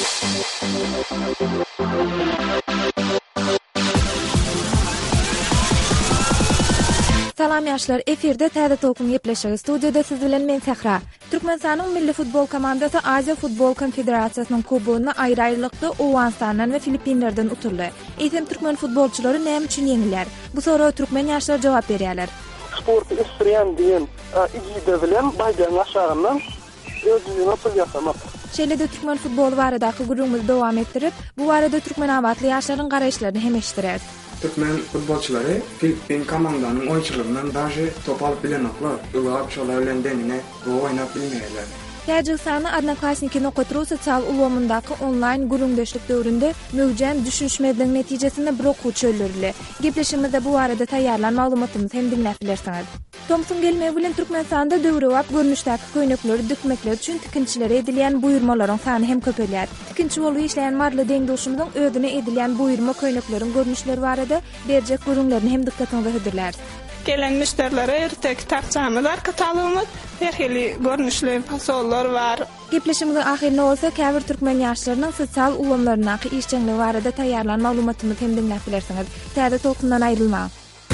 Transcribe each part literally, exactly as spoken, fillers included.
Salam ýaşlar, efirde Täze Tolkun ýepleşigi studiyada siz bilen men Sehra. Türkmenistanyň milli futbol komandasy Aziýa Futbol Konfederatsiýasynyň kubogyny aýry-aýrylykda Owanistandan we Filipinlerden uturdy. Eýsem türkmen futbolçylary näme üçin ýeňilýär? Bu soraga türkmen ýaşlar jogap berýärler. Sport üstüren diýen ýigide bilen baýdan aşagyndan özüni opul ýasamak. Şeýlede türkmen futbolu baradaky gurulmagy dowam etdirip, bu barada türkmen awatly ýaşlaryň garaýşlaryny hem eşitdirär. Türkmen futbolçuları Filipin komandanın oyuncularından dahi top alıp bilenoklar. Uluğa şolar bilen denine oynap bilmeýärler. Täjikistanyň Adnoklasniki nokta ru sosial ulgamyndaky online gurulmdyşlyk döwründe möwjän düşünşmediň netijesinde bir okuwçy öldürildi. Gepleşimizde bu arada taýýarlan maglumatymyzy hem dinläp bilersiňiz. Thompson gelmegi bilen Türkmenistanda döwre wagt görnüşdäki köýnekleri dükmekler üçin tikinçilere edilýän buýurmalaryň sany hem köpelýär. Tikinçi bolup işleýän marly deňdoşumyzyň ödüne edilýän buýurma köýnekleriň görnüşleri barada berjek görüňlerini hem dikkatiňizde hödürlär. Gelen müşterilere ertek tartışamız, katalığımız her hili görünüşlü fasollar var. Gepleşimizin ahirine olsa käbir türkmen ýaşlarynyň sosial ulamlarynaky işçiňligi barada taýýarlan maglumatymyzy hem dinläp bilersiňiz. Täze Tolkundan aýrylma.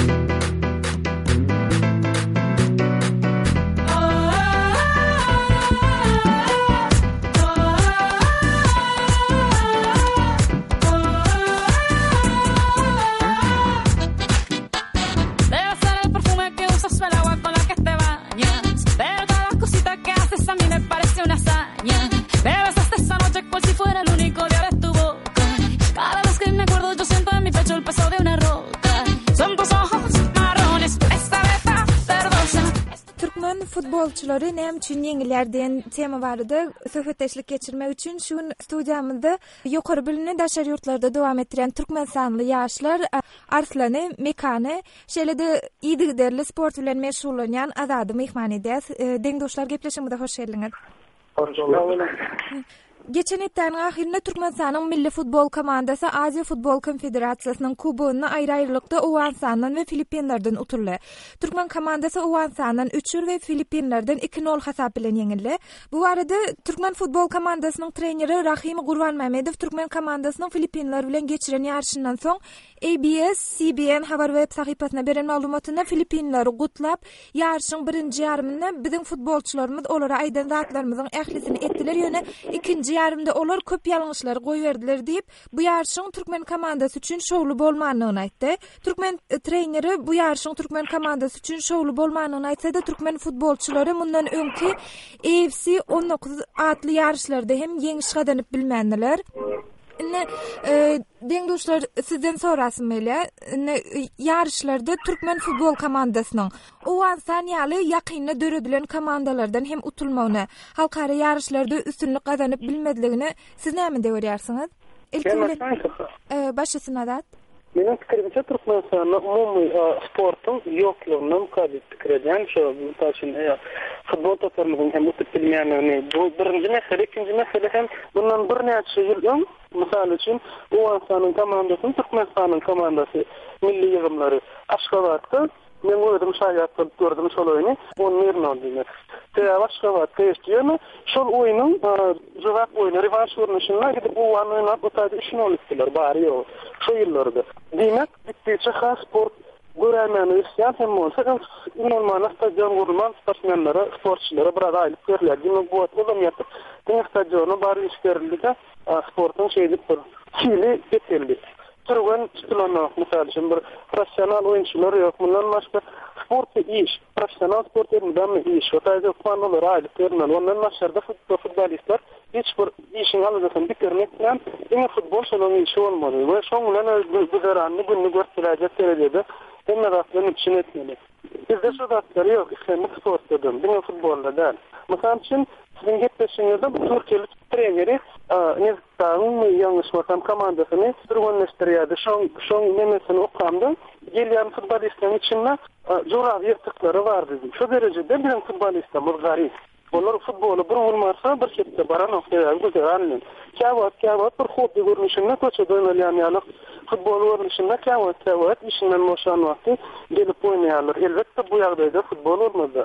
Futbolçulary näme üçin ýeňilýär diýen tema barada söhbetdeşlik geçirmek üçin şu studiýamyzda ýokary bilinen daşary ýurtlarda dowam etdiren türkmen sanly ýaşlar Arslany, Mekany, şeýlede ýygy sport bilen meşgullanýan azady mehman edýäs. Deňdoşlar gepleşimizde hoş geldiňiz. Hoş bulduk. Geçen etden ahirinde Türkmenistanyň milli futbol komandasy Aziýa Futbol Konfederatsiýasynyň kubogyny aýry-aýrylykda Owanistandan we Filipinlerden uturdy. Türkmen komandasy Owanistandan üç we Filipinlerden iki nol hasap bilen ýeňildi. Bu barada Türkmen futbol komandasynyň treneri Rahim Gurbanmamedow Türkmen komandasynyň Filipinler bilen geçiren ýarşyndan soň A B S C B N habar web sahypasyna beren maglumatynda Filipinleri gutlap ýarşyň birinji ýarmynda biziň futbolçularymyz olara aýdan zatlarymyzyň ählisini etdiler ýöne ikinji ýarmynda olar köp ýalňyşlary goýberdiler diýip bu ýarşyň türkmen komandasy üçin şowly bolmanyny aýtdy. Türkmen treneri bu ýarşyň türkmen komandasy üçin şowly bolmanyny aýtsa-da türkmen futbolçulary mundan öňki A F C on dokuz atly ýarşlarda hem ýeňiş gadanyp bilmändiler. Ne e, deňdoşlar sizden sorasym ele, ne ýarşlarda türkmen futbol komandasynyň Owanistan ýaly ýakynda döredilen komandalardan hem utulmagyny, halkara ýarşlarda üstünlük gazanyp bilmediligini siz näme diýersiňiz? Ilki e, başysyna dat. Menin pikirimçe Türkmenistan'da umumy sportun ýoklugyndan kadyp pikirden şu taşyn futbol toparmyzyň hem utup bilmeýänligini bu birinji mesele, ikinji mesele hem bundan bir näçe ýyl misal üçin Owanistan'yň komandasy, Türkmenistanyň komandasy milli ýygymlary Aşgabatda men özüm şaýat bolup gördüm şol oýny. on ýerinde. Täze Aşgabatda ýeşdiýärmi? Şol oýnyň jogap oýny revanş urunuşyna gidip bu oýnap otady üçin olupdylar bary ýok. Şu ýyllarda. Diýmek, bitdiçe has sport görämeni isýan hem bolsa normal stadion gurulman sportmenlere, sportçylara biraz aýlyk berler. Diňe bu adam ýatyp, diňe stadiony bary işlerildi, sportun şeýdip bir çili beteldi. Türkmen tutulany, misal üçin bir professional oyunçular ýok, mundan başga sport iş, professional sport ýerinde iş, otayda fanlar aýlyk berler. Ondan başga futbolistler hiç bir işin alıdasın bitirmek bilen en futbol şolony işi bolmady. We şoň bilen güzeranly günni gösterjek derejede hem rahatlyk için etmeli. Bizde şu zatlar ýok, islenmek sportdan, diňe futbolda da. Mysal üçin sizin gepleşiňizde bu Türkiýeli treneri Nezdan'ın ýalňyşmasam komandasyny durgunlaşdyrýardy. Şoň şoň nemesini okamdy. Gelýän futbolistlaryň içinde joraw ýertiklary bar dedi. Şu derejede bilen futbolistlar gary. Onlar futbolu bir olmasa bir şekilde baran noktaga götürenler. Kağıt kağıt bir hobi görünüşünde köçede oynalyan ýalyk futbol görünüşünde kağıt kağıt işinden boşan vakti gelip oynayarlar. Elbette bu ýagdaýda futbol olmaz.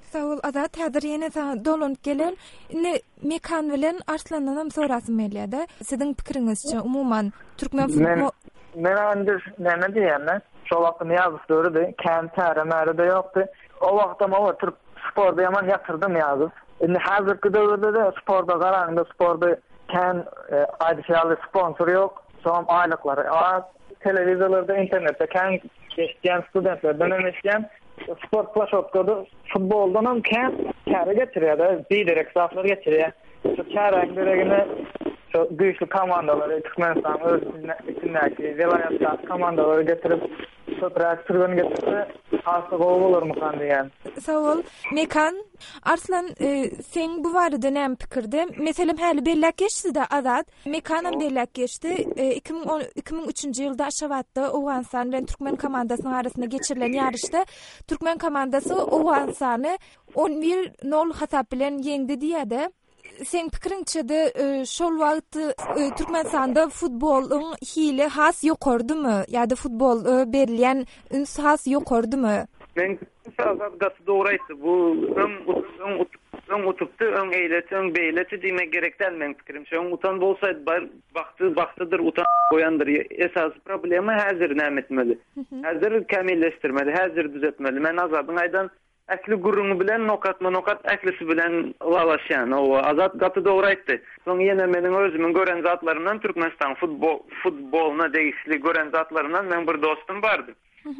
Sağ ol Azat. Häzir ýene sana dolanyp gelen ne Mekan bilen Arslandan hem sorasym gelýär. Siziň pikiriňizçe umumyň türkmen futbol men andyr näme diýenler? Şol wagtda ýazyp dördü, kän täremäre de ýokdy. O wagtda ma türk sporda ýaman ýatyrdym ýazyp. Indi häzirki döwürde de sporda garaňda sporda kän aýdyşaly sponsor ýok, şom aýlyklary az, telewizorlarda, internetde kän geçýän studentlerden emeşýän sport plaşopkada futboldan hem kän kâra getirýär, bilerek saflar getirýär. Şu kâraňdaregine şu güýçli komandalary Türkmenistan öz içindäki welayat komandalary getirip söprak türgün getirse hasta gowy bolarmy kan diýen. Sağ ol. Mekan, Arslan e, sen bu barada näme pikirde? Meselem häli bellek geçdi-de Azat. Mekanam bellek geçdi. E, iki bin on iki bin üçünji ýylda Aşgabatda Owganistan bilen Türkmen komandasynyň arasynda geçirilen ýarışda Türkmen komandasy Owganistany on bir nol hasap bilen yeňdi diýdi. Sen pikiriňçe-de şol wagt Türkmenistanda futboluň hili has ýokardymy? Ýa-da futbol berilýän üns has ýokardymy? Men Azat gatdy dogry aýtdy. Bu öň öň öň utupdy, öň eýleti, öň beýleti diýmek gerek däl men pikirimçe. Öň utan bolsaýdy wagty wagtydyr utan goýandyr. Esas problema häzir näme etmeli? Häzir kamilleşdirmeli, häzir düzeltmeli. Men Azatyň aýdan äkli gurruny bilen nokatma nokat äklisi bilen lalaşan. O Azat gatdy dogry aýtdy. Soň ýene meniň özümiň gören zatlarymdan Türkmenistan futbol futboluna degisli gören zatlarymdan men bir dostum bardy.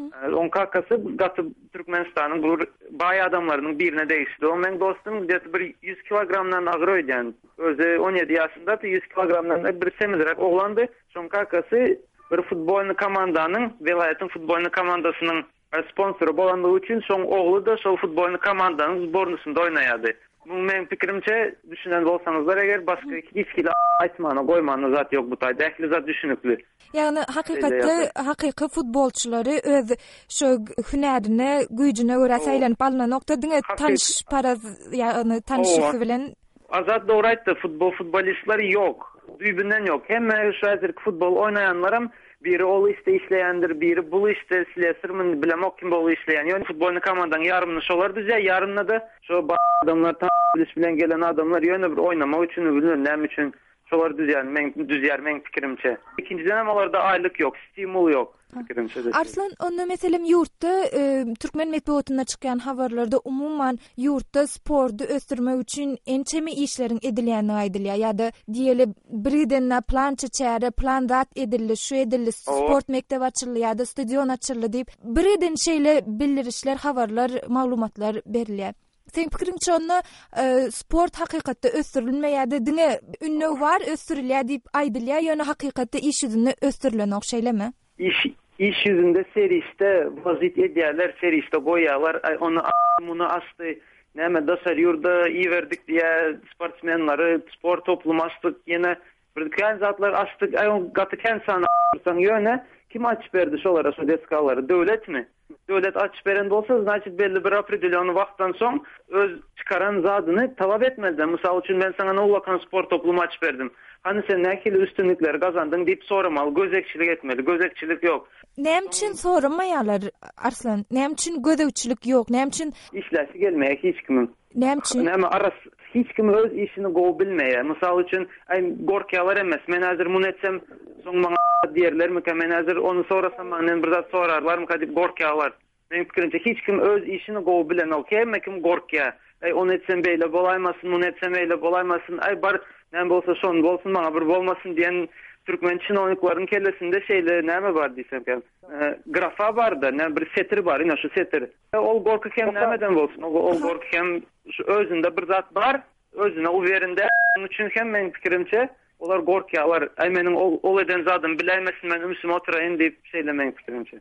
On kakası gatı Türkmenistan'ın baý adamlarynyň birine değişdi. O men dostum bir yüz kilogramdan agyr öýdän. Özü on ýedi ýaşynda yüz kilogramdan bir semizrek oglandy. Şoň kakası bir futbolny komandanyň, welaýatyň futbolny komandasynyň sponsoru bolandygy üçin şoň ogly da şol futbolny komandanyň zbornusynda oýnaýardy. Bu men pikirimçe düşünen bolsaňyzlar eger başga hiç kile aýtmany, goýmany zat ýok bu taýda. Ähli zat düşünükli. Yani hakykatda hakyky futbolçulary öz şu hünerini, güýjüne görä saýlanyp alynan nokta diňe tanış paraz ýa-ni tanışyky bilen Azat dogry aýtdy. Futbol futbolistleri ýok. Düýbünden ýok. Hemme şu häzirki futbol oýnaýanlarym biri ol işte işleyendir, biri bul işte silesirmin bilemok kim bolu işleyen. Yani futbolun komandanın yarımını şolar düzey, yarımına da şu adamlar tam bilis bilen gelen adamlar yönü bir oynama üçünü bilir, nem üçün şolar düzey, men düzyer men pikirimçe. İkinciden ama orada aylık yok, stimul yok. Arslan, onu meselem yurtda e, Türkmen metbuatına çıkan haberlerde umuman yurtda spordu östürme üçün ençemi işlerin edilýäni aýdylýar. Ya da diýeli birden plan çeçäre, plan dat edildi, şu edildi, sport mektebi açyldy ya da stadion açyldy diýip birden şeýle bildirişler, haberler, maglumatlar berilýär. Sen pikiriňçe onu e, sport hakykatda östürilmeýär de diňe ünne var östürilýär diýip aýdylýar, ýöne hakykatda iş ýüzünde östürilen okşaýlamy? İş iş yüzünde seriste vazit edýärler, seriste goýýarlar, onu bunu astı. Näme dasar ýurda iyi verdik diye sportsmenleri, spor toplumu astık, yine bir kän zatlar astık, ay on gaty kän sany astısan ýöne kim açyp berdi şolara sodeskalary? Döwlet mi? Döwlet açyp beren bolsa, значит belli bir определённый wagtdan soň öz çıkaran zadyny talap etmeli. Mysal üçin men sana Ulakan spor toplumu açyp berdim. Hani sen näkili üstünlikler gazandyň diýip soramaly, gözekçilik etmeli. Gözekçilik ýok. Näme üçin soramaýarlar Arslan? Näme üçin gözekçilik ýok? Näme üçin işläsi gelmeýär hiç kimin? Näme üçin? Näme aras hiç kim öz işini gowy bilmeýär. Mysal üçin ay gorkýalar emes. Men häzir muny etsem soň maňa diýerlermi ki men häzir onu sorasam maňa bir zat sorarlarmy ki diýip gorkýalar. Men pikirimçe hiç kim öz işini gowy bilen ol. Kim kim gorkýar? Ay onu etsem beýle bolaýmasyn, muny etsem beýle bolaýmasyn. Ay bar näme bolsa şonu bolsun, maňa bir bolmasyn diýen Türkmen çinoňyklaryň kellesinde şeýle näme bar diýsem ki, e, grafa barda, näme bir setir bar, ina şu setir. E, ol gorky hem nämeden bolsun? Ol, ol gorky hem şu özünde bir zat bar, özüne uwerinde. Onuň üçin hem men pikirimçe olar gorkýarlar. Ay meniň ol, ol eden zadym biläýmesin, men üstüme oturaýyn diýip şeýlemeň pikirimçe.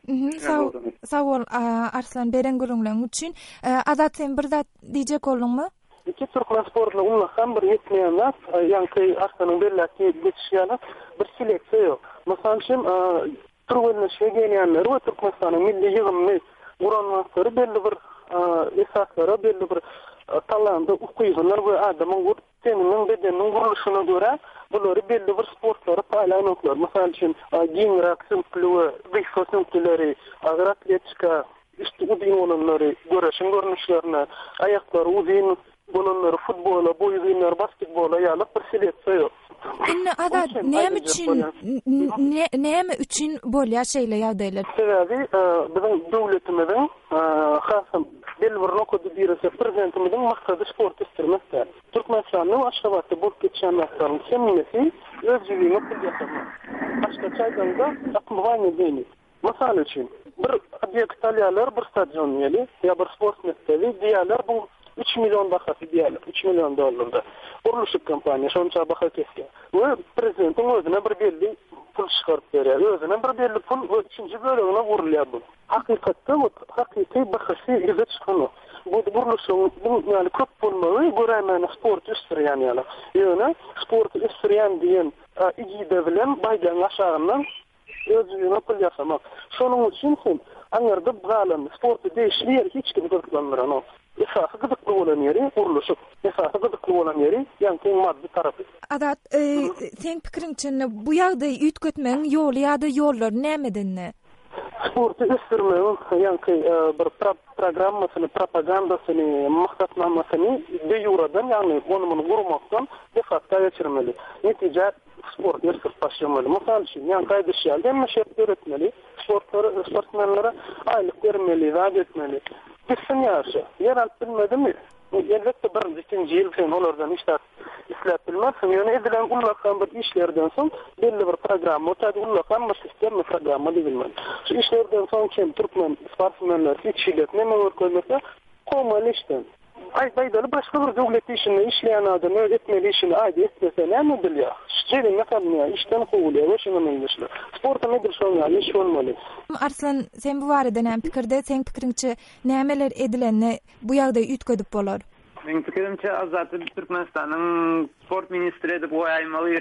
Sağ ol Arslan, beren gürüňleň üçin. Azat, sen bir zat diýjek boldyňmy? İki Türkmen sportla umla hem bir yetmeyenler, yani Arslan'ın belirli geçişiyana bir seleksiya yok. Mesela şimdi Türkmen'in şey geliyenleri ve Türkmenistan'ın milli yığınını uğranmasları belli bir esaslara, belli bir talanda ukuyğunlar ve adamın teninin bedeninin vuruluşuna göre bunları belli bir sportları paylaşıyorlar. Mesela şimdi giyinrak sümkülüğü, dışfa sümküleri, ağır atletika, üstü uzun olanları, göreşin görünüşlerine, ayakları uzun olanları futbola, boyunlar, basketbola ýalyp bir seleksiýa ýok. Inne ada näme üçin näme üçin bolýar şeýle ýagdaýlar? Sebebi bizim döwletimizin hasam belbir nokudy birisi prezidentimizin maksady sport istirmekde. Türkmenistanyň Aşgabatda bolup geçen maksady hemmesi özgürlüğini kutlamak. Başka çayganda akmıvayne deyni. Masal üçün bir obyekt alýarlar, bir stadion ýeli, ýa bir sport mektebi diýerler, bu üç milyon bahasy diýerler, üç milyon dollarda. Uruluşyk kampaniýa şonça baha kesken. We prezidentin özüne bir belli pul çykaryp berýär. Özüne bir belli pul we üçinji bölegine urulýar bu. Hakykatda bu hakyky bahasy ýygy çykany. Bu uruluşyň bu ýaly köp bolmagy görämen sport üstürýän ýaly. Ýöne sport üstürýän diýen igi bilen baýdan aşagyndan özüne pul ýasamak. Şonuň üçin sen aňarda galan sporty değişmeýär, hiç kim gıdıklanmyran. Esasy gıdıkly bolan ýeri uruluşyk. Esasy gıdıkly bolan ýeri ýa-ni maddi tarapy. Adat, sen pikiriňçe bu ýagdaý üýtgetmeň ýoly ýa-da ýollar nämedenni? Sporty üstürmeň ýa-ni bir programmasyny, propagandasyny, maksatnamasyny de ýuradan, ýa-ni onu gurmakdan de facto geçirmeli. Netije sport ýersiz başlamaly. Mysal üçin, ýa-ni gaýdyşýar, hemme şert öğretmeli, sportlara, sportmenlere aýlyk bermeli, wagt etmeli. Kesin ýaşa. Yer alyp bilmedimi? Elbetde bir ikinji ýyl sen olardan işler isläp bilmezsin. Ýöne edilen ullakan bir işlerden soň belli bir programma, taýda ullakan bir sistem programma diýilmeli. Şu işlerden soň kim türkmen sportmenler hiç şilet näme görkezmese, komaly işden. Ay baýdaly başga bir döwlet işinde işleýän adam öýretmeli işini aýdy etmese näme bilýär? Şeýle näme işden gowulýar, şonu meňdeşler. Sporta nedir şoňa iş bolmaly. Arslan, sen bu barada näme pikirde? Sen pikiriňçe nämeler edilenni bu ýagdaý üýtgedip bolar? Meň pikirimçe azaty Türkmenistanyň sport ministri edip goýmaly.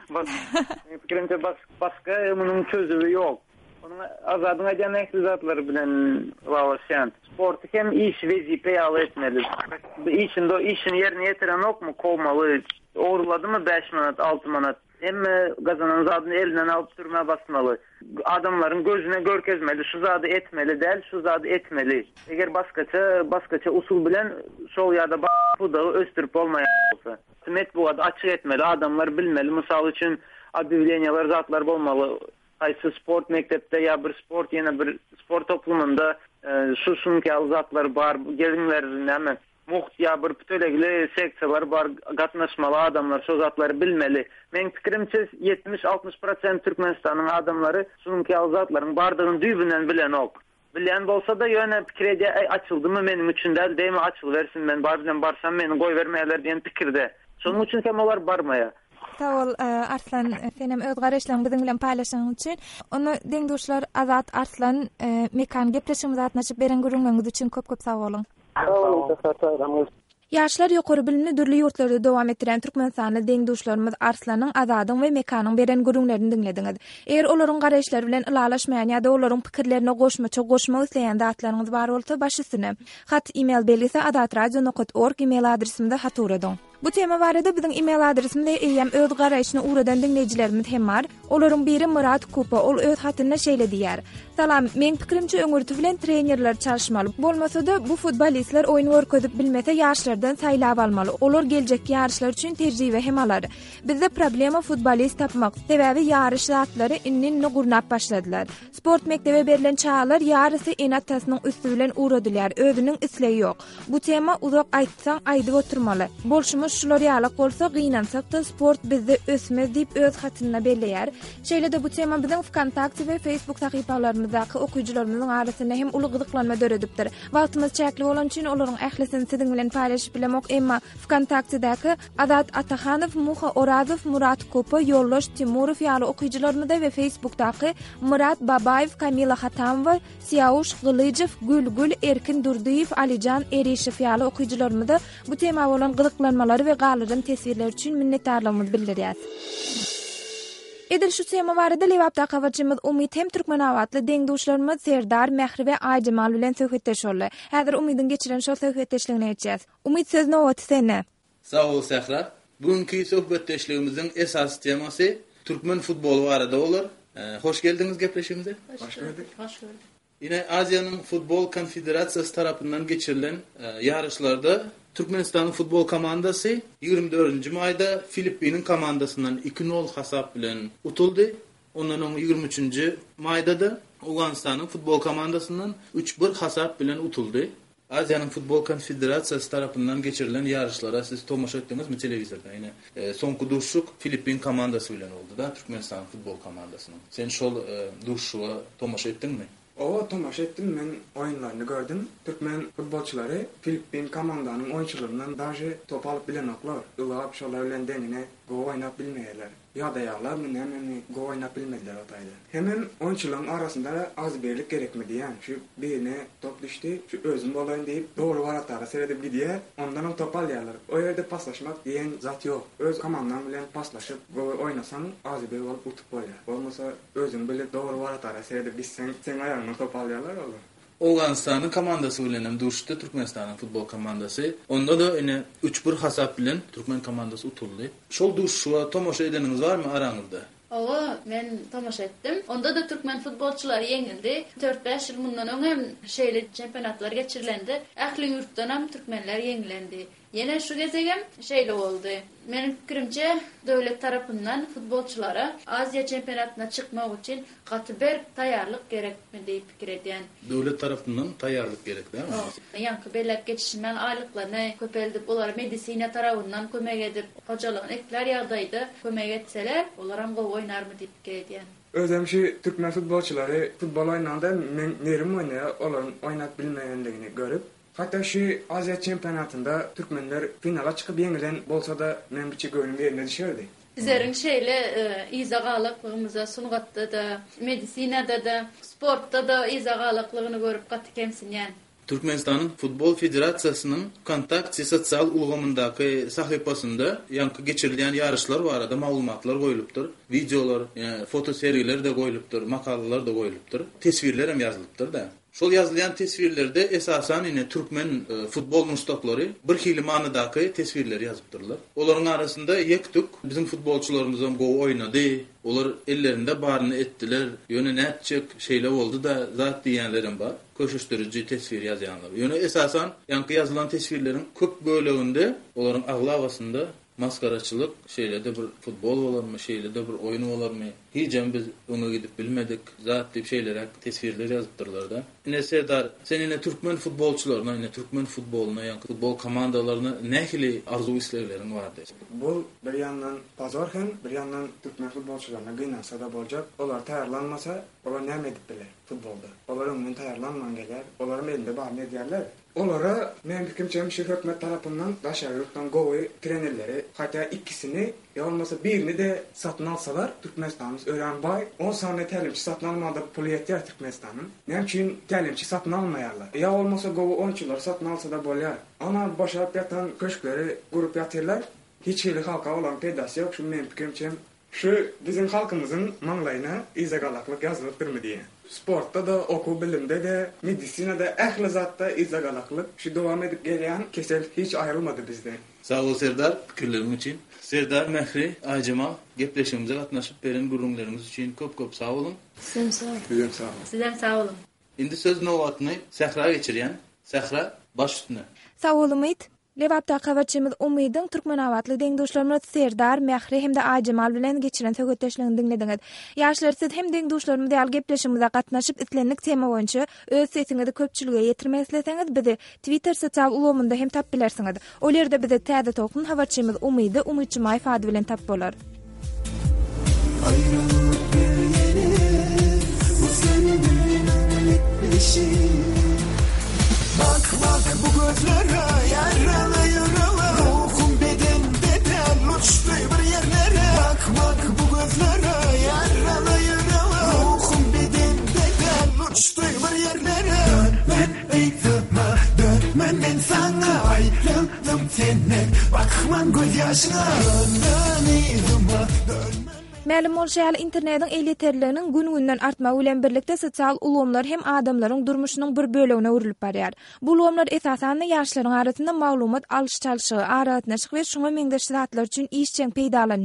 Meň pikirimçe başga munyň çözümi ýok. Onun azadyň aýdan ählizatlary bilen bawaşýan. Sport hem iş wezipe ýaly etmeli. İşinde işini ýerine ýetiren okmy kowmaly. Oğurladymy beş manat, altı manat. Emme gazanan zadyny elinden alıp türme basmaly. Adamların gözüne görkezmeli, şu zady etmeli del, şu zady etmeli. Eger başgaça, başgaça usul bilen şol ýa-da bu dağı östürüp bolmaýan bolsa. Metbuat açyk etmeli, adamlar bilmeli. Mysal üçin obýewleniýalar, zatlar bolmaly. Haýsy sport mektepde ýa bir sport ýene bir sport toplumunda şu şunky zatlar bar, gelinler näme muht ýa bir bütölegli seksiýalar bar, gatnaşmaly adamlar şu zatlary bilmeli. Meň pikirimçe yetmiş altmış prosent Türkmenistanyň adamlary şunky zatlaryň bardygyny düýbünden bilen ok. Bilen bolsa da ýöne pikirde açyldymy meniň üçin däl, deýme açylybersin, men bar bilen barsam meni goý bermeýärler diýen pikirde. Şonuň üçin hem olar barmaýar. Sağ ol Arslan, senem öz garaşlaryň biziň bilen paýlaşyň üçin. Onu deňdoşlar Azat Arslan mekan gepleşigimizi atnaşyp beren görünmeňiz üçin köp-köp sag bolun. Yaşlar ýokary bilimli dürli ýurtlarda dowam etdiren Türkmenistanyň deňdoşlarymyz Arslanyň, Azadyň we Mekanyň beren görünlerini dinlediňiz. Eger olaryň garaşlary bilen ylalaşmaýan ýa-da olaryň pikirlerine goşmaça goşmak isleýän datlaryňyz bar bolsa, baş üstüne hat email belgisi adat radio nokta org email adresimde hat uradyň. Bu tema barada biziň email adresimde eýem öz garaşyny uradan dinleýijilerimiz hem bar. Olaryň biri Murat Kupa, ol öz hatyna şeýle diýär. Salam, men pikirimçe öňürtü bilen trenerler çalışmaly. Bolmasa-da bu futbolistler oýun görkezip bilmese ýaşlardan saýlap almaly. Olar geljek ýarışlar üçin terjibe hem alar. Bizde problema futbolist tapmak. Sebebi ýarış zatlary innin gurnap başladylar. Sport mektebe berilen çağlar ýarysy enatasynyň üstü bilen uradylar. Özüniň isleýi ýok. Bu tema uzak aýtsaň aýdyp oturmaly. Bolşumyz şular ýalyk bolsa gynansak-da sport bizde ösmez diýip öz hatyna belleýär. Şeýle de bu tema biziň Wkontakty we Facebook sahypalarymyzdaky okuwçylarymyzyň arasyna hem uly gyzyklanma döredipdir. Wagtymyz çäkli bolan üçin olaryň ählisini siziň bilen paýlaşyp bilemok, emma Wkontaktydaky Azat Atahanow, Muha Orazow, Murat Kopa, Ýoldaş Timurow ýaly okuwçylarymyzda we Facebookdaky Murat Babaýew, Kamila Hatamowa, Siýaş Gylyjew, Gülgül, Erkin Durduýew, Alijan Erişew ýaly okuwçylarymyzda bu tema bolan gyzyklanmalary we galydan tesirler üçin minnetdarlygymyzy bildirýär. Edil şu tema barada lewapda gawajymyz Umid hem türkmen awatly deňdoşlarymyz Serdar, Mehri we Aýjamal bilen söhbetleşýärler. Häzir Umydyň geçiren şol söhbetleşligini etjäs. Umid söz nowat sene. Sağ ol Sehra. Bugünkü söhbetleşligimizin esas temasy türkmen futbolu barada bolar. Hoş geldiňiz gepleşigimize. Hoş gördük. Hoş gördük. Yine Aziyanın Futbol Konfederasyası tarafından geçirilen e, yarışlarda Türkmenistan'ın futbol komandası ýygrimi dördünji maýda Filippiň komandasından iki nol hasap bilen utuldy. Ondan soň ýygrimi üçünji maýda da Uganistan'ın futbol komandasından üç bir hasap bilen utuldy. Aziyanın Futbol Konfederasyası tarafından geçirilen yarışlara siz tomaşa etdiniz mi televizorda? Yine e, sonku duruşuk Filippiň komandası bilen oldu da Türkmenistan futbol komandasının. Sen şol e, duruşuğa tomaşa etdin mi? O tomaşa etdim, men oyunlarını gördüm. Türkmen futbolçuları Filippiň komandanın oyunçularından daje top alıp bilen oklar. Ilap şolar bilen denine go oynap bilmeýärler. Ya da ýaglar men hem go oynap bilmediler otayda. Hemen oyunçuların arasında az birlik gerekmedi yani. Şu birine top düştü, şu özüm bolayın deyip doğru varatara seyredip gidiyor. Ondan o top alýarlar. O yerde paslaşmak diyen zat yok. Öz komandan bilen paslaşıp go oynasan az bir olup utup boýar. Olmasa özüm bile doğru varatara seyredip gitsen sen ayağına top alýarlar olur. Uganistan'ın komandası bilen hem duruştu Türkmenistan'ın futbol komandası. Onda da yine üç bir hasap bilen Türkmen komandası utuldy. Şol duruşuğa tomaşa edeniniz var mı aranızda? Owa men tomaşa etdim. Onda da Türkmen futbolçulary ýeňildi. dört beş ýyl mundan öň hem şeýle çempionatlar geçirilendi. Ähli ýurtdan hem türkmenler ýeňilendi. Yine şu gezegem şeýle boldy. Menin pikirimçe döwlet tarapyndan futbolçulara Aziya çempionatyna çykmak üçin gaty bir taýýarlyk gerekmi diýip pikir edýän. Döwlet tarapyndan taýýarlyk gerek, dämi? Ýanky bellep geçişmen aýlyklaryny köpeldip, olar medisina tarabyndan kömek edip, hojalygyň ekler ýagdaýda kömek etseler, olar hem gowy oýnarmy diýip pikir edýän. Özüm şu Türkmen futbolçuları futbol oynanda men nerim oynaya, olaryň oynap bilmeýändigini görüp, hatta şu Aziya çempionatında Türkmenler finala çıkıp ýeňilen bolsa da men biçe gönlüm ýerine düşerdi. Bizlerin şeýle izagalyklygymyza sungatda da, medisinada da, sportda da izagalyklygını görüp gaty kemsinýän. Türkmenistan'ın Futbol Federasyası'nın kontakty sosial ulgamyndaky sahypasynda ýanky geçirilen yarışlar barada maglumatlar goýulypdyr. Videolar, yani foto seriler de goýulypdyr, makalalar da goýulypdyr, tesvirler hem ýazylypdyr da. Şol ýazylýan tesvirlerde esasan ine Türkmen e, futbol mustaklary bir hili manydaky tesvirler ýazypdyrlar. Olaryň arasynda ýekdük bizim futbolçularymyzdan go oynady. Olar ellerinde baryny etdiler. Ýöne näçik şeýle boldy da zat diýenlerim bar. Köşüşdürüji tesvir ýazýanlar. Ýöne esasan ýanky ýazylan tesvirleriň köp böleginde olaryň aglawasynda maskaraçylyk şeýlede bir futbol bolarmy, şeýlede bir oýun bolarmy? Hiçem biz onu gidip bilmedik. Zat diýip şeýlerek tesvirler ýazypdyrlar da. Ine Serdar, sen ine Türkmen futbolçularyna, ine Türkmen futboluna, ýa-ni futbol komandalaryna nähili arzu islekleriň bar diýip. Bu bir ýandan pazar hem, bir ýandan Türkmen futbolçularyna gynansa da boljak. Olar taýýarlanmasa, olar näme edip biler futbolda? Olar öňden taýýarlanman geler, olaryň elinde bar edýärler. Olara men pikimçe şu hökümet tarapyndan daşarykdan gowy trenerleri, hatta ikisini ya olmasa birini de satın alsalar Türkmenistan'ımız öğrenbay on saniye təlimçi satın almada pul yetýär Türkmenistan'ın. Nem üçin təlimçi satın almaýarlar. Ya olmasa gowy oyunçular satın alsa da bolýar. Ana boşap ýatan köşkleri gurup ýatyrlar. Hiç hili halka olan peýdasy ýok. Şu men pikimçe şu bizim halkymyzyň maňlaýyna izagalaklyk ýazylypdyrmy diýen. Sportda da, oku bilimde de, medisinada, ähli zatda izagalaklyk şu dowam edip gelýän kesel hiç aýrylmady bizden. Sağ ol Serdar, pikirlerin için. Serdar Mehri, Ayjama, gepleşigimize gatnaşyp beren gurulmalarınız için köp-köp sağ olun. Sizem sağ olun. Sizem sağ olun. Sizem sağ olun. Indi söz nowatny Sahra geçirýän. Sahra baş üstüne. Sağ olun Umid. Lewapda habarçymyz Umydyň türkmen awatly deňdoşlarymyz Serdar Mehri hem de Ajmal bilen geçiren söhbetleşigini dinlediňiz. Ýaşlar siz hem deňdoşlarymyz diýal gepleşigimize gatnaşyp itlenlik tema boýunça öz sesiňizi köpçülüge ýetirmek isleseňiz bizi Twitter sosial ulgamynda hem tap bilersiňiz. O ýerde bizi täze tokun habarçymyz Umydy Umyçymay fady bilen tap bolar. Bak bak bu gözlere yaralı yaralı ruhum bedende tel uçtu bir yerlere. Bak bak bu gözlere yaralı yaralı ruhum bedende tel uçtu bir yerlere. Dönmen eytime dönmen ben sana ayrıldım senden. Bakman göz yaşına dönmen eytime dönmen. Ma'lum bolşaýaly internetiň eliterleriniň gün-günden artmagy bilen birlikde sosial ulgamlar hem adamlaryň durmuşynyň bir bölegine urulyp barýar. Bu ulgamlar esasan ýaşlaryň arasynda maglumat alyş çalşygy, aragatnaşyk we şoňa meňdeşlik zatlar üçin işçiň peýdalanýar.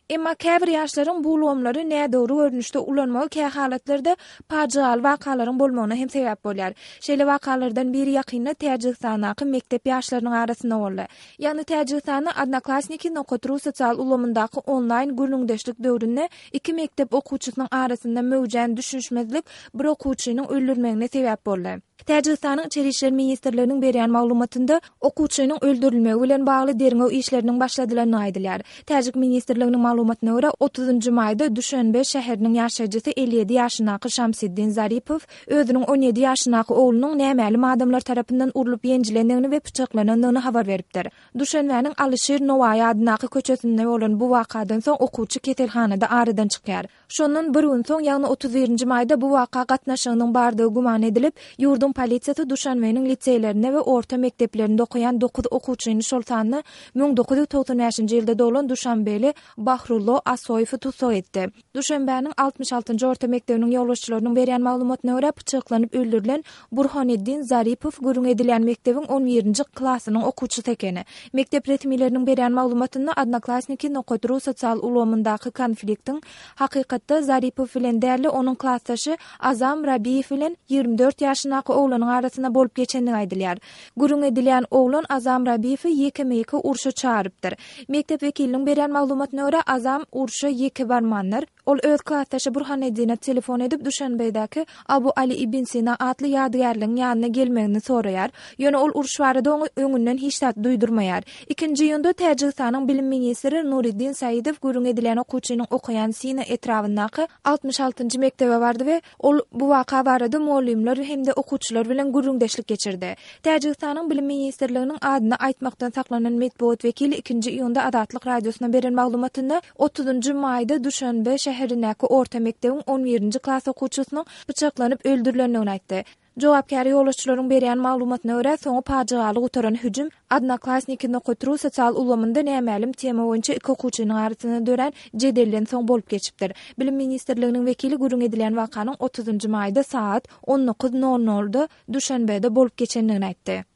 Emma käbir ýaşlaryň bu ulgamlary näme dogry görnüşde ulanmagy kä halatlarda pajaal wakalaryň bolmagyna hem sebäp bolýar. Şeýle wakalardan biri ýakynda Täjikistanaky mektep ýaşlarynyň arasynda boldy. Ýani Täjikistana Odnoklassniki nokotru sosial ulamyndaky online gürlüňdeşlik döwründe iki mektep okuwçysynyň arasynda mewjud düşünşmezlik bir okuwçynyň öldürmegine sebäp boldy. Täjikistanyň Içeri işler ministrliginiň berýän maglumatynda okuwçynyň öldürilmegi bilen bagly derňew işleriniň başladylaryny aýdylýar. Täjik ministrliginiň maglumatyna görä otuzunçy maýda Düşenbe şäheriniň ýaşaýjysy elli ýedi ýaşyndaky Şamsiddin Zaripow özüniň on ýedi ýaşyndaky oglunyň nämälim adamlar tarapyndan urulyp ýenjilendigini we pyçaklanandygyny habar beripdir. Düşenbäniň Alişir Nowaý adynaky köçesinde bolan bu wakadan soň okuwçy ketelhanada aradan çykýar. Şondan bir gün soň ýagny otuz birinçi maýda bu waka gatnaşygynyň bardygy guman edilip ýurdun polisiýasy Düşenbäniň liseýlerinde we orta mekteplerinde okuyan dokuz okuwçyny şol sanyny bin dokuz ýüz togson beşinçi ýylda dolan Düşenbeli Bahrullo Asoýew tutsak etdi. Düşenbäniň altmış altıncı orta mektebiniň ýolbaşçylarynyň berýän maglumatyna görä pyçaklanyp öldürilen Burhaneddin Zaripow gürüň edilen mektebiň on birinçi klasynyň okuwçysy ekeni. Mektep resmiýetleriniň berýän maglumatynda Odnoklassniki nokotru sosial ulamyndaky konfliktiň hakykatda Zaripow bilen däli onuň klassdaşy Azam Rabiýew bilen ýygrimi dört ýaşyndaky oglanyň arasynda bolup geçendigi aýdylýar. Gürüň edilen oglan Azam Rabiýew ýeke-meke urşa çağırıpdyr. Mektep wekiliniň berýän maglumatyna görä Azam urşa ýeke barmanlar. Ol öz klassdaşy Burhaneddine telefon edip Düşenbeýdäki Abu Ali ibn Sina atly ýadygarlygyň ýanyna gelmegini soraýar. Ýöne ol uruş barada oňa öňünden hiç tat duýdurmaýar. İkinji ýönde Täjikistanyň bilim ministri Nuriddin Saýidow gürüň edilen okuwçynyň okuyan Sina etrawyndaky altmış altıncı mektebe bardy we ol bu waka barada muallimler hem de okuwçylar bilen gürüňdeşlik geçirdi. Täjikistanyň bilim ministrliginiň adyny aýtmakdan saklanan medeniýet wekili ikinji ýönde Adatlyk radiosyna beren maglumatynda otuzunçy maýda Düşenbe şäherindäki orta mektebiň on birinçi klass okuwçysynyň pyçaklanyp öldürilendigini aýtdy. Jogapkary ýolbaşçylaryň berýän maglumatyna görä soňy pajaly gutaran hüjüm Odnoklassniki nokotru sosial ulamynda nämälim tema boýunça iki okuwçynyň arasynda dören jedelden soň bolup geçipdir. Bilim ministrliginiň wekili gürüň edilen wakanyň otuzunçy maýda saat on dokuz nol nolda Düşenbede bolup geçendigini aýtdy.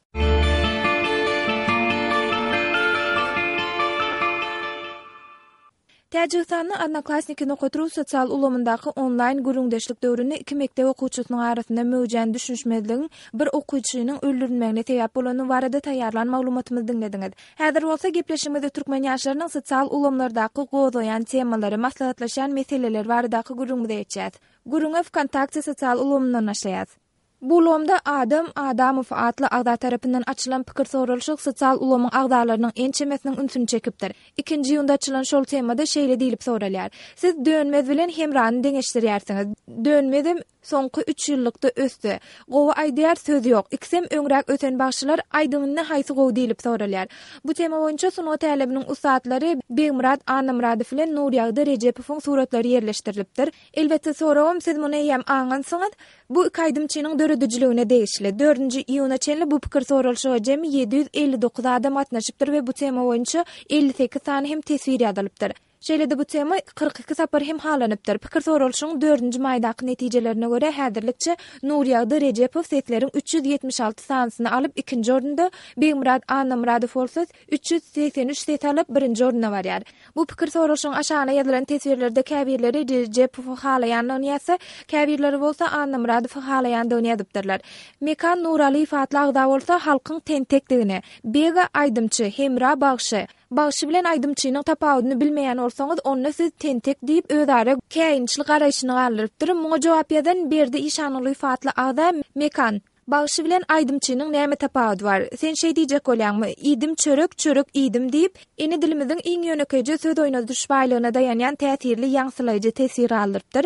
Täjikistanyň Odnoklassniki nokotru sosial ulamyndaky online gürüňdeşlik döwründe iki mektep okuwçysynyň arasynda mewjud düşünşmezligiň bir okuwçynyň öldürilmegine sebäp bolany barada taýýarlan maglumatymyzy dinlediňiz. Häzir bolsa gepleşigimizde türkmen ýaşlarynyň sosial ulamlardaky gozaýan temalary, maslahatlaşan meseleler baradaky gürüňde etjäs. Gürüňe WKontakte sosial ulamyndan başlaýas. Bu ulamda Adam Adamow adly agda tarapyndan açylan pikir sorulşyk sosial ulamyň agdalarynyň en çemesiniň ünsüni çekipdir. İkinji ýylda açylan şol temada şeýle diýilip soralýar. Siz dönmez bilen hemrany deňeşdirýärsiňiz. Dönmedim soňky üç ýyllykda ösdi. Gowa aýdýar söz ýok. İksem öňrek öten bagşylar aýdygyny haýsy gowy diýilip soralýar. Bu tema boýunça sunuat täliminiň ustadlary Begmurad Anamradow bilen Nurýagda Rejepowyň suratlary ýerleşdirilipdir. Elbetde sorawam siz muny ýam aňansyňyz. Bu kaýdymçynyň döredijligine degişli. dördünçi iýuna çenli bu pikir sorulşyga jemi ýedi ýüz elli dokuz adam atnaşypdyr we bu tema boýunça elli sekiz sany hem tesir ýazylypdyr. Şeýle-de bu tema kırk iki sapar hem halanypdyr. Pikir sorulşygyň dördünçi maýdaky netijelerine görä häzirlikçe Nurýagda Rejepow setleriň üç ýüz ýetmiş alty sanysyny alyp ikinji orunda, Begmurad Anamradow bolsa üç ýüz seksen üç set alyp birinji orunda barýar. Bu pikir sorulşygyň aşagyna ýazylan tesirlerde käbirleri Rejepow halaýanlygyny ýa-da käbirleri bolsa Anamradow halaýandygyny ýazypdyrlar. Mekan Nuraliýew atly agda bolsa halkyň tentekdigini, Bega aýdymçy, Hemra bagşy Bagşy bilen aýdymçynyň tapawudyny bilmeýän bolsaňyz, onda siz tentek diýip özara käýinçli garaýşyny galyrypdyr. Muňa jogap ýadan berdi işanly fatly agda Mekan. Bagşy bilen aýdymçynyň näme tapawudy bar? Sen şeý diýjek bolýarmy? Idim çörek, çörek idim diýip, eni dilimiziň iň ýönekeji söz oýnazy düşbaýlygyna daýanýan täsirli ýaňsylaýjy tesir alyrypdyr.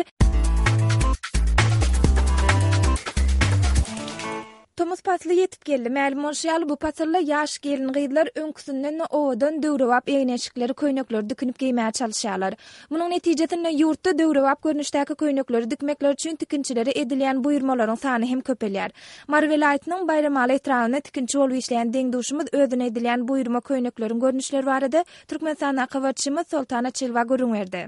Thomas pasly yetip geldi. Mälim bolýar bu pasly ýaş gelin gyzlar öňküsinden owadan döwrewap eýneşikleri, köýnekleri dikinip giýmäge çalışýarlar. Munyň netijesinde ýurtda döwrewap görnüşdäki köýnekleri dikmekler üçin tikinçilere edilýän buýurmalaryň sany hem köpelýär. Marwelaýatynyň bayramaly etrawyna tikinçi bolup işleýän deňduşymyz özüne edilýän buýurma köýnekleriň görnüşleri barada Türkmenistan akabatçymyz Soltana Çelwa görüň berdi.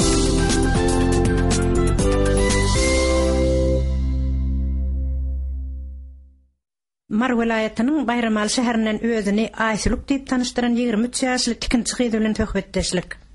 Marwelaýatynyň Bayramaly şäherinden özüni aýsyluk diýip tanışdyran ýygrimi üç ýaşly tikinçi gyzy bilen töhbetdeşlik.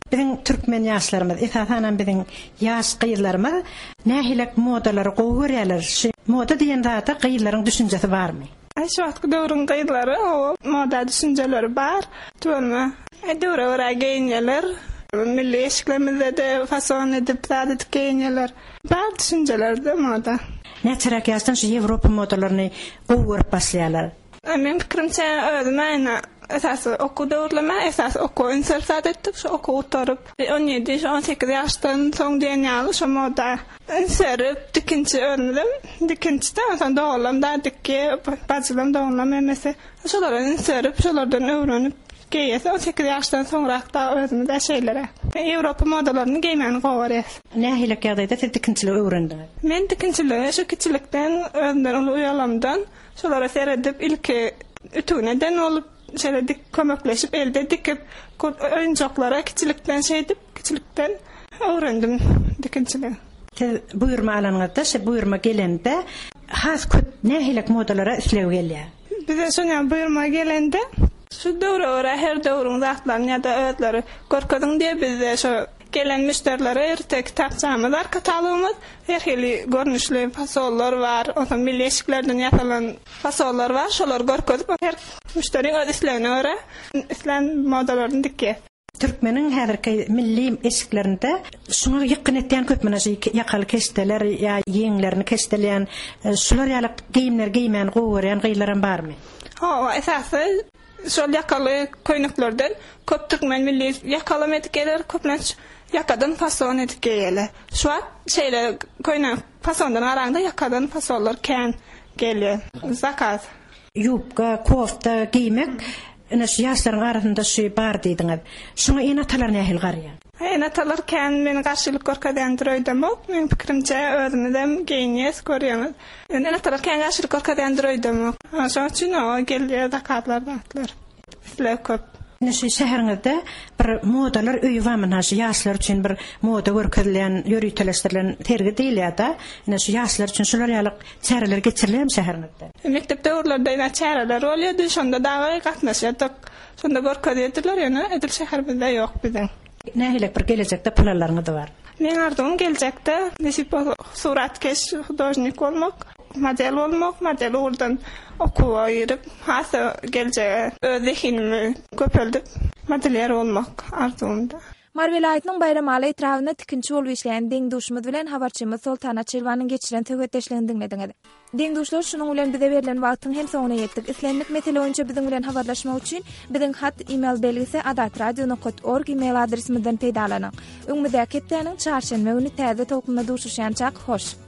Bizim Türkmen yaşlarımız, esasen bizim yaş kıyılarımız nähilek modaları goýurýarlar. Moda diýen zata kıyıların düşünjesi barmy? Ay şu wagtky döwrüň kıyıları, o moda düşünjeleri bar. Töwme. Ay döwre giyinýärler. Milli eşiklerimizde de fason edip zat giyinýärler. Bar düşünjelerde moda. Näçerek ýaşdan şu Ýewropa modalaryny goýuryp başlaýarlar. Men pikirimçe özüme ayna esas oku döwürleme, esas oku insersat etdik, şu oku oturup on yedi on sekiz ýaşdan soň diýenýaly şu moda inserip dikinçi öňdüm. Dikinçide asan doglam da dikki, bajylym doglam emese. Şolary inserip şolardan öwrenip giýese on sekiz ýaşdan soňrakda özüme de şeýlere. Ýewropa modalaryny giýmeni gowarys. Nähilek ýagdaýda dikinçilik öwrendiň? Men dikinçiligi şu kiçilikden özümden uly uýalamdan şolara seredip ilki ütüneden olup şöyle dik kömekleşip elde dikip oyuncaklara kiçilikten şeydip kiçilikten öğrendim dikinçiliği. Te buyurma alanlarda, şey buyurma gelende has köp nähilek modalara islew gelýär. Bize şoňa buyurma gelende şu döwre her döwrüň zatlaryny ýa-da öýtleri görkedim diye bizde şu gelen müşterilere ertek tapçamız var, katalogumuz her hili görnüşlü fasollar var, ondan milli eşiklerden yasalan fasollar var, şolar görkezip her müşterinin öz isleğine öre islen modalarını dikke. Türkmenin häzirki milli eşiklerinde şuna ýakyn etýän köp mena ýakaly kesteler ýa ýeňlerini kestelýän şular ýalyk giyimler giýmän goýurýan gyýlaran barmy? Ha, esasy şol ýakaly köýneklerden köp türkmen milli ýakaly medikeler köplenç yakadan fason edip gelýär. Şu an şeýle köýnek fasondan araňda yakadan fasonlar kän gelýär. Zakaz. Yupka, kofta giymek ene şu ýaşlaryň arasynda şu bar diýdiňiz. Şuňa enatalar nähil garýar? Enatalar kän men garşylyk görkezýän durýdym. Men pikirimçe özümden giýinýäs görýämiz. Enatalar kän garşylyk görkezýän durýdym. Şoň üçin o gelýär zakatlar atlar. Sizler köp. Näşe şäheriňizde bir modalar öýü barmy? Näşe ýaşlar üçin bir moda görkezilýän, ýörüýteleşdirilen tergi diýilýär-da. Näşe ýaşlar üçin şolar ýalyk çäreler geçirilenmi şäheriňizde? Mektep döwürlerinde ýa çäreler bolýardy, şonda daga gatnaşýardyk. Şonda görkezýärdiler, ýöne edil şäherimizde ýok biziň. Nähilek bir gelecekde planlaryňyz bar? Men arzuwym gelecekde nesip suratkeş, hudojnik bolmak, model olmak, model boldan okuwa ýerip, hasa geljege öz ehinimi köpeldip modelyer olmak arzuwymda. Marvel aýtynyň bayramaly etrawyna tikinçi bolup işleýän deňduşmyz bilen habarçymyz Sultana Çelwanyň geçiren töwretdeşligini diňlediňiz. Deňduşlar şunuň bilen bize berilen wagtyň hem soňuna ýetdik. Islendik mesele boýunça biziň bilen habarlaşmak üçin biziň hat email belgisi adat radio nokta org email adresimizden peýdalanyň. Öňümizde ketdiňiň çarşamba güni täze tolkunma duşuşýançak hoş.